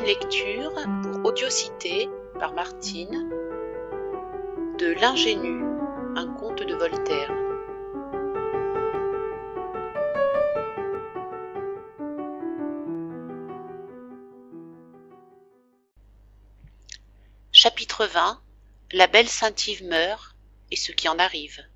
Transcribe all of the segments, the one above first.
une lecture pour Audiocité par Martine de L'Ingénu, un conte de Voltaire. Chapitre 20. La belle Saint-Yves meurt, et ce qui en arrive.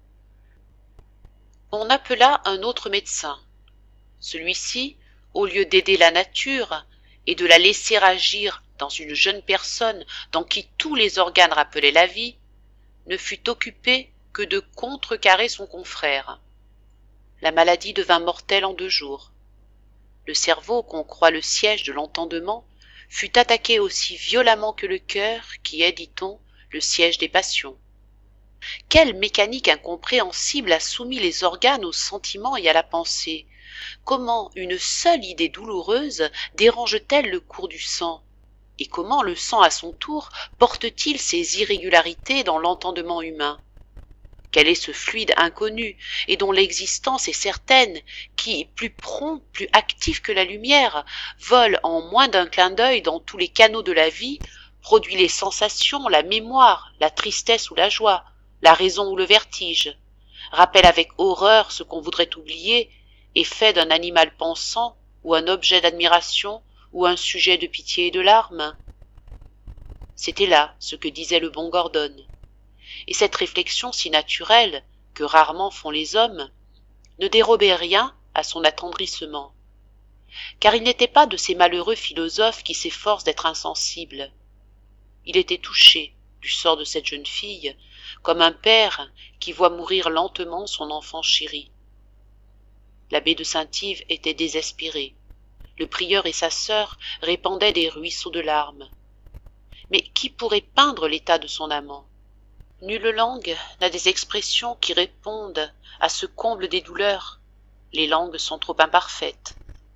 On appela un autre médecin. Celui-ci, au lieu d'aider la nature et de la laisser agir dans une jeune personne dans qui tous les organes rappelaient la vie, ne fut occupé que de contrecarrer son confrère. La maladie devint mortelle en 2 jours. Le cerveau, qu'on croit le siège de l'entendement, fut attaqué aussi violemment que le cœur, qui est, dit-on, le siège des passions. Quelle mécanique incompréhensible a soumis les organes aux sentiments et à la pensée? Comment une seule idée douloureuse dérange-t-elle le cours du sang? Et comment le sang à son tour porte-t-il ses irrégularités dans l'entendement humain? Quel est ce fluide inconnu et dont l'existence est certaine, qui, plus prompt, plus actif que la lumière, vole en moins d'un clin d'œil dans tous les canaux de la vie, produit les sensations, la mémoire, la tristesse ou la joie, la raison ou le vertige, rappelle avec horreur ce qu'on voudrait oublier, et fait d'un animal pensant, ou un objet d'admiration, ou un sujet de pitié et de larmes? C'était là ce que disait le bon Gordon. Et cette réflexion si naturelle, que rarement font les hommes, ne dérobait rien à son attendrissement. Car il n'était pas de ces malheureux philosophes qui s'efforcent d'être insensibles. Il était touché du sort de cette jeune fille, comme un père qui voit mourir lentement son enfant chéri. L'abbé de Saint-Yves était désespéré. Le prieur et sa sœur répandaient des ruisseaux de larmes. Mais qui pourrait peindre l'état de son amant? Nulle langue n'a des expressions qui répondent à ce comble des douleurs. Les langues sont trop imparfaites.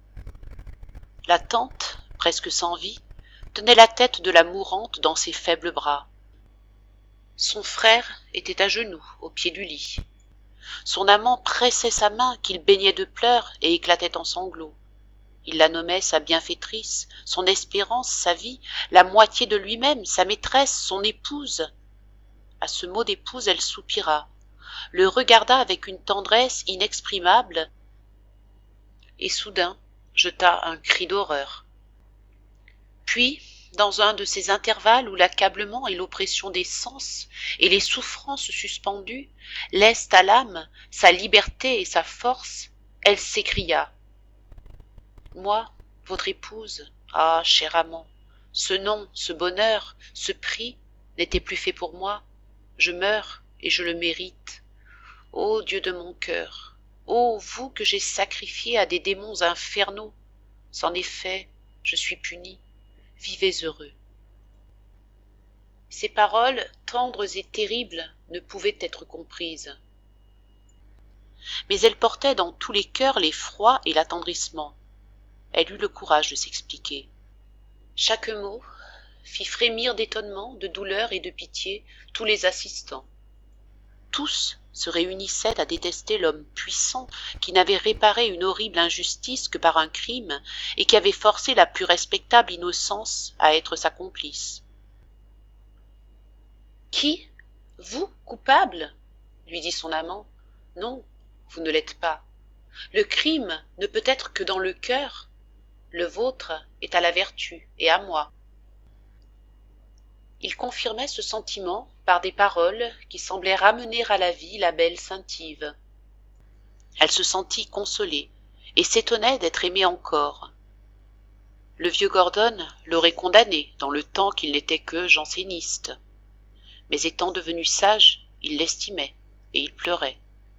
La tante, presque sans vie, tenait la tête de la mourante dans ses faibles bras. Son frère était à genoux au pied du lit. Son amant pressait sa main qu'il baignait de pleurs et éclatait en sanglots. Il la nommait sa bienfaitrice, son espérance, sa vie, la moitié de lui-même, sa maîtresse, son épouse. À ce mot d'épouse, elle soupira, le regarda avec une tendresse inexprimable et soudain jeta un cri d'horreur. Puis, dans un de ces intervalles où l'accablement et l'oppression des sens et les souffrances suspendues laissent à l'âme sa liberté et sa force, elle s'écria: « Moi, votre épouse, ah, cher amant, ce nom, ce bonheur, ce prix n'était plus fait pour moi. Je meurs et je le mérite. Ô Dieu de mon cœur, ô vous que j'ai sacrifié à des démons infernaux, c'en est fait, je suis puni. Vivez heureux. » Ces paroles, tendres et terribles, ne pouvaient être comprises. Mais elles portaient dans tous les cœurs l'effroi et l'attendrissement. Elle eut le courage de s'expliquer. Chaque mot fit frémir d'étonnement, de douleur et de pitié tous les assistants. Tous se réunissaient à détester l'homme puissant qui n'avait réparé une horrible injustice que par un crime et qui avait forcé la plus respectable innocence à être sa complice. « Qui? Vous, coupable ?» lui dit son amant. « Non, vous ne l'êtes pas. Le crime ne peut être que dans le cœur. Le vôtre est à la vertu et à moi. » Il confirmait ce sentiment par des paroles qui semblaient ramener à la vie la belle Saint-Yves. Elle se sentit consolée et s'étonnait d'être aimée encore. Le vieux Gordon l'aurait condamnée dans le temps qu'il n'était que janséniste. Mais étant devenu sage, il l'estimait et il pleurait.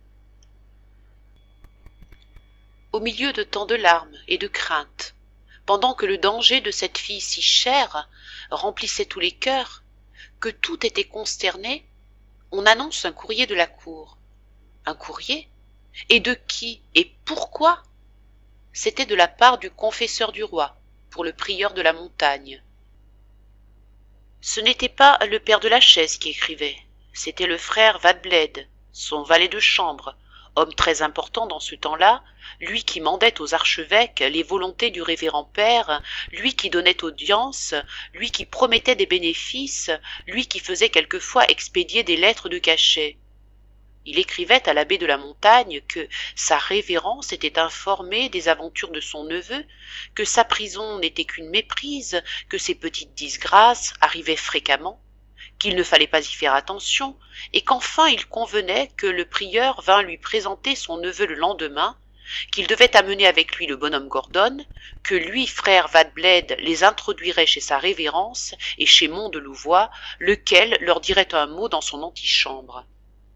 Au milieu de tant de larmes et de craintes, pendant que le danger de cette fille si chère remplissait tous les cœurs, que tout était consterné, on annonce un courrier de la cour. Un courrier? Et de qui? Et pourquoi? C'était de la part du confesseur du roi, pour le prieur de la montagne. Ce n'était pas le père de Lachaise qui écrivait, c'était le frère Vadbled, son valet de chambre, homme très important dans ce temps-là, lui qui mandait aux archevêques les volontés du révérend père, lui qui donnait audience, lui qui promettait des bénéfices, lui qui faisait quelquefois expédier des lettres de cachet. Il écrivait à l'abbé de la Montagne que sa révérence était informée des aventures de son neveu, que sa prison n'était qu'une méprise, que ses petites disgrâces arrivaient fréquemment, qu'il ne fallait pas y faire attention, et qu'enfin il convenait que le prieur vînt lui présenter son neveu le lendemain, qu'il devait amener avec lui le bonhomme Gordon, que lui, frère Vadbled, les introduirait chez sa révérence et chez Mont de Louvois, lequel leur dirait un mot dans son antichambre.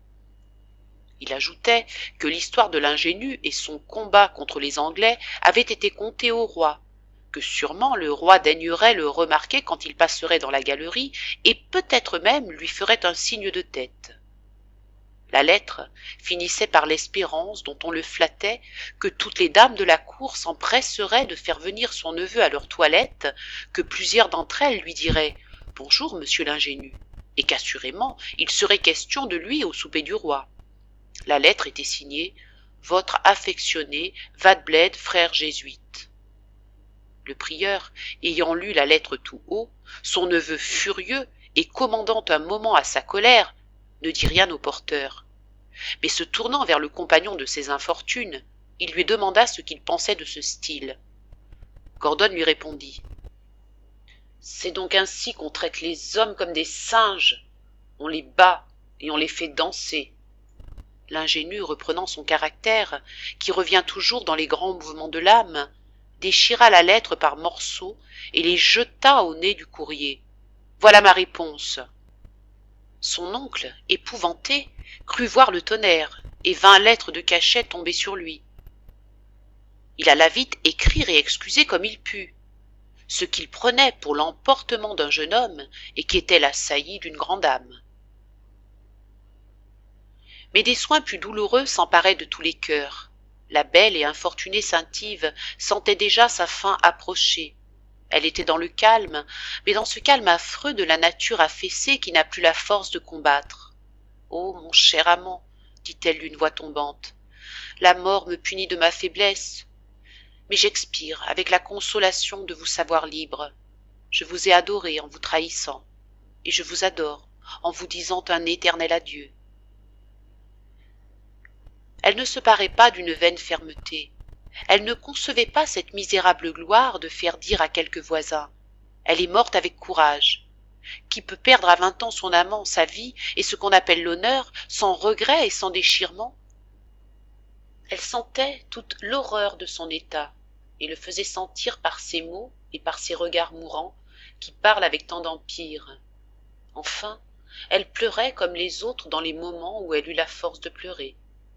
Il ajoutait que l'histoire de l'ingénu et son combat contre les Anglais avait été contée au roi, que sûrement le roi daignerait le remarquer quand il passerait dans la galerie, et peut-être même lui ferait un signe de tête. La lettre finissait par l'espérance, dont on le flattait, que toutes les dames de la cour s'empresseraient de faire venir son neveu à leur toilette, que plusieurs d'entre elles lui diraient « Bonjour, monsieur l'ingénu », et qu'assurément il serait question de lui au souper du roi. La lettre était signée « Votre affectionné Vadbled, frère jésuite ». Le prieur, ayant lu la lettre tout haut, son neveu furieux et commandant un moment à sa colère, ne dit rien au porteur. Mais se tournant vers le compagnon de ses infortunes, il lui demanda ce qu'il pensait de ce style. Gordon lui répondit « C'est donc ainsi qu'on traite les hommes comme des singes. On les bat et on les fait danser. » L'ingénu, reprenant son caractère, qui revient toujours dans les grands mouvements de l'âme, déchira la lettre par morceaux et les jeta au nez du courrier. « Voilà ma réponse. » Son oncle, épouvanté, crut voir le tonnerre, et 20 lettres de cachet tomber sur lui. Il alla vite écrire et excuser comme il put, ce qu'il prenait pour l'emportement d'un jeune homme et qui était la saillie d'une grande âme. Mais des soins plus douloureux s'emparaient de tous les cœurs. La belle et infortunée Saint-Yves sentait déjà sa fin approcher. Elle était dans le calme, mais dans ce calme affreux de la nature affaissée qui n'a plus la force de combattre. « Oh, mon cher amant, dit-elle d'une voix tombante, la mort me punit de ma faiblesse, mais j'expire avec la consolation de vous savoir libre. Je vous ai adoré en vous trahissant, et je vous adore en vous disant un éternel adieu. » Elle ne se parait pas d'une vaine fermeté. Elle ne concevait pas cette misérable gloire de faire dire à quelque voisin « Elle est morte avec courage ». Qui peut perdre à 20 ans son amant, sa vie et ce qu'on appelle l'honneur, sans regret et sans déchirement? Elle sentait toute l'horreur de son état et le faisait sentir par ses mots et par ses regards mourants qui parlent avec tant d'empire. Enfin, elle pleurait comme les autres dans les moments où elle eut la force de pleurer.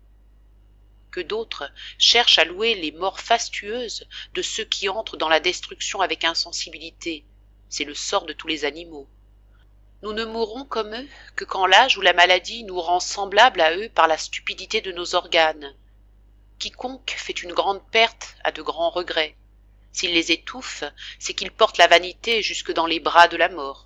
Que d'autres cherchent à louer les morts fastueuses de ceux qui entrent dans la destruction avec insensibilité. C'est le sort de tous les animaux. Nous ne mourrons comme eux que quand l'âge ou la maladie nous rend semblables à eux par la stupidité de nos organes. Quiconque fait une grande perte a de grands regrets. S'il les étouffe, c'est qu'il porte la vanité jusque dans les bras de la mort.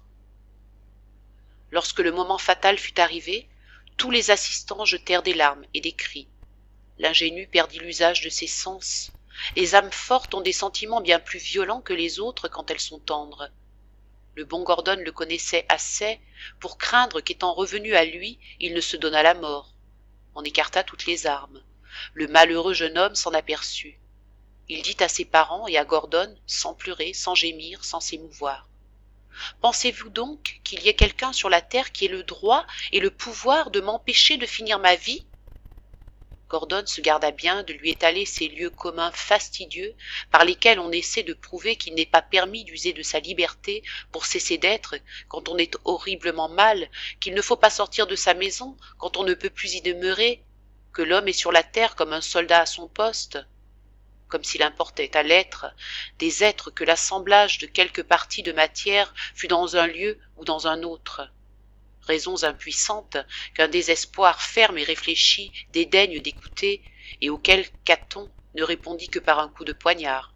Lorsque le moment fatal fut arrivé, tous les assistants jetèrent des larmes et des cris. L'ingénu perdit l'usage de ses sens. Les âmes fortes ont des sentiments bien plus violents que les autres quand elles sont tendres. Le bon Gordon le connaissait assez pour craindre qu'étant revenu à lui, il ne se donnât la mort. On écarta toutes les armes. Le malheureux jeune homme s'en aperçut. Il dit à ses parents et à Gordon, sans pleurer, sans gémir, sans s'émouvoir. « Pensez-vous donc qu'il y ait quelqu'un sur la terre qui ait le droit et le pouvoir de m'empêcher de finir ma vie ?» Gordon se garda bien de lui étaler ces lieux communs fastidieux par lesquels on essaie de prouver qu'il n'est pas permis d'user de sa liberté pour cesser d'être quand on est horriblement mal, qu'il ne faut pas sortir de sa maison quand on ne peut plus y demeurer, que l'homme est sur la terre comme un soldat à son poste, comme s'il importait à l'être des êtres que l'assemblage de quelques parties de matière fût dans un lieu ou dans un autre. Raisons impuissantes qu'un désespoir ferme et réfléchi dédaigne d'écouter et auxquelles Caton ne répondit que par un coup de poignard.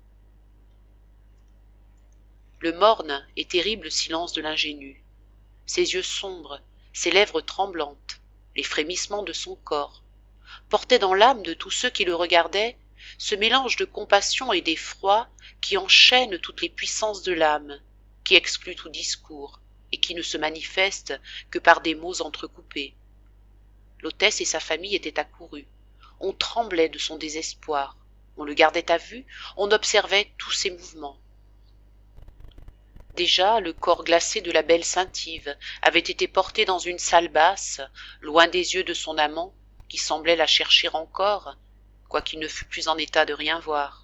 Le morne et terrible silence de l'ingénu, ses yeux sombres, ses lèvres tremblantes, les frémissements de son corps, portait dans l'âme de tous ceux qui le regardaient ce mélange de compassion et d'effroi qui enchaîne toutes les puissances de l'âme, qui exclut tout discours et qui ne se manifeste que par des mots entrecoupés. L'hôtesse et sa famille étaient accourus. On tremblait de son désespoir, on le gardait à vue, on observait tous ses mouvements. Déjà le corps glacé de la belle Saint-Yves avait été porté dans une salle basse, loin des yeux de son amant, qui semblait la chercher encore, quoiqu'il ne fût plus en état de rien voir.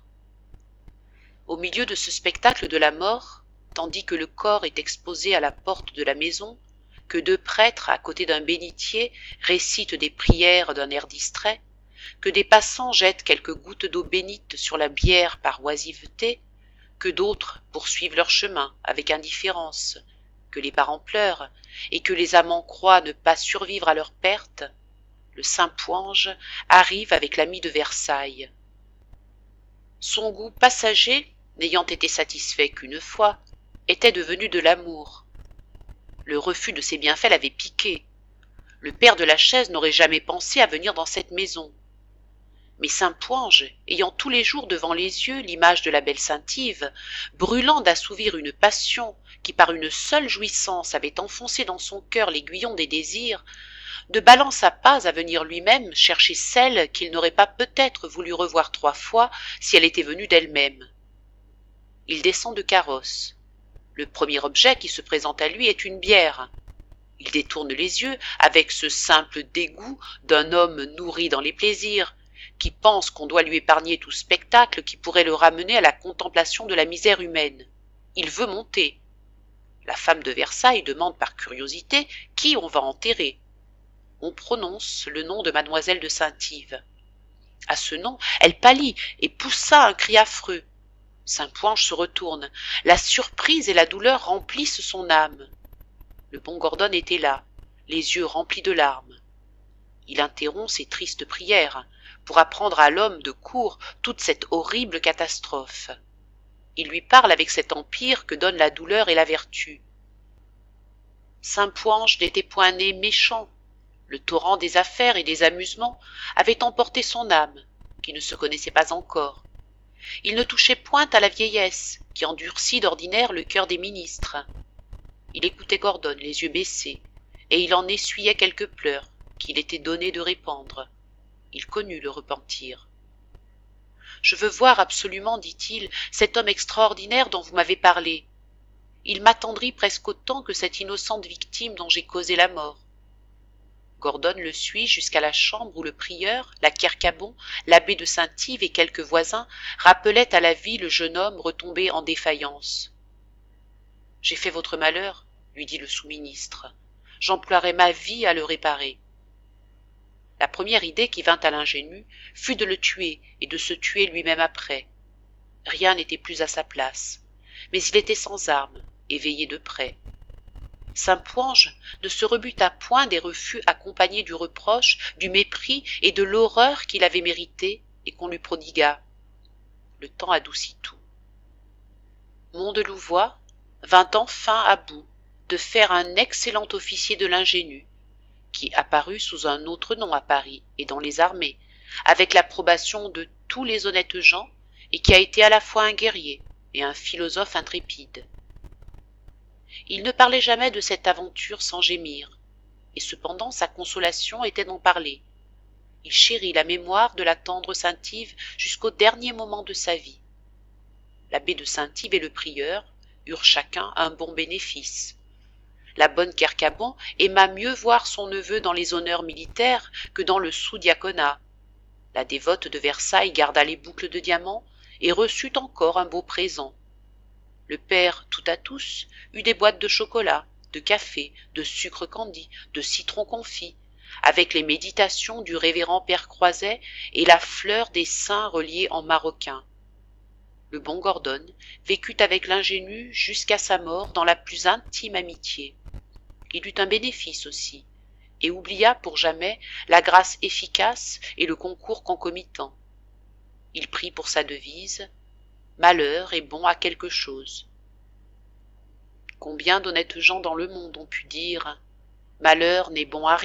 Au milieu de ce spectacle de la mort, tandis que le corps est exposé à la porte de la maison, que deux prêtres à côté d'un bénitier récitent des prières d'un air distrait, que des passants jettent quelques gouttes d'eau bénite sur la bière par oisiveté, que d'autres poursuivent leur chemin avec indifférence, que les parents pleurent et que les amants croient ne pas survivre à leur perte, le saint Pouange arrive avec l'ami de Versailles. Son goût passager, n'ayant été satisfait qu'une fois, était devenu de l'amour. Le refus de ses bienfaits l'avait piqué. Le père de la chaise n'aurait jamais pensé à venir dans cette maison. Mais saint Pouange, ayant tous les jours devant les yeux l'image de la belle Saint-Yves, brûlant d'assouvir une passion qui par une seule jouissance avait enfoncé dans son cœur l'aiguillon des désirs, ne balança pas à venir lui-même chercher celle qu'il n'aurait pas peut-être voulu revoir 3 fois si elle était venue d'elle-même. Il descend de carrosse. Le premier objet qui se présente à lui est une bière. Il détourne les yeux avec ce simple dégoût d'un homme nourri dans les plaisirs, qui pense qu'on doit lui épargner tout spectacle qui pourrait le ramener à la contemplation de la misère humaine. Il veut monter. La femme de Versailles demande par curiosité qui on va enterrer. On prononce le nom de mademoiselle de Saint-Yves. À ce nom, elle pâlit et poussa un cri affreux. Saint Pouange se retourne. La surprise et la douleur remplissent son âme. Le bon Gordon était là, les yeux remplis de larmes. Il interrompt ses tristes prières pour apprendre à l'homme de cour toute cette horrible catastrophe. Il lui parle avec cet empire que donnent la douleur et la vertu. Saint Pouange n'était point né méchant. Le torrent des affaires et des amusements avait emporté son âme, qui ne se connaissait pas encore. Il ne touchait point à la vieillesse, qui endurcit d'ordinaire le cœur des ministres. Il écoutait Gordon, les yeux baissés, et il en essuyait quelques pleurs qu'il était donné de répandre. Il connut le repentir. « Je veux voir absolument, dit-il, cet homme extraordinaire dont vous m'avez parlé. Il m'attendrit presque autant que cette innocente victime dont j'ai causé la mort. » Gordon le suit jusqu'à la chambre où le prieur, la Kercabon, l'abbé de Saint-Yves et quelques voisins rappelaient à la vie le jeune homme retombé en défaillance. « J'ai fait votre malheur, lui dit le sous-ministre. J'emploierai ma vie à le réparer. » La première idée qui vint à l'ingénu fut de le tuer et de se tuer lui-même après. Rien n'était plus à sa place, mais il était sans armes et veillé de près. Saint Pouange ne se rebuta point des refus accompagnés du reproche, du mépris et de l'horreur qu'il avait mérité et qu'on lui prodigua. Le temps adoucit tout. Mondelouvois vint enfin à bout de faire un excellent officier de l'ingénu, qui apparut sous un autre nom à Paris et dans les armées, avec l'approbation de tous les honnêtes gens, et qui a été à la fois un guerrier et un philosophe intrépide. Il ne parlait jamais de cette aventure sans gémir, et cependant sa consolation était d'en parler. Il chérit la mémoire de la tendre Saint-Yves jusqu'au dernier moment de sa vie. L'abbé de Saint-Yves et le prieur eurent chacun un bon bénéfice. La bonne Kercabon aima mieux voir son neveu dans les honneurs militaires que dans le sous-diaconat. La dévote de Versailles garda les boucles de diamants et reçut encore un beau présent. Le père tout à tous eut des boîtes de chocolat, de café, de sucre candi, de citron confit, avec les méditations du révérend père Croiset et la fleur des saints reliés en maroquin. Le bon Gordon vécut avec l'ingénu jusqu'à sa mort dans la plus intime amitié. Il eut un bénéfice aussi, et oublia pour jamais la grâce efficace et le concours concomitant. Il prit pour sa devise « Malheur est bon à quelque chose ». Combien d'honnêtes gens dans le monde ont pu dire « Malheur n'est bon à rien »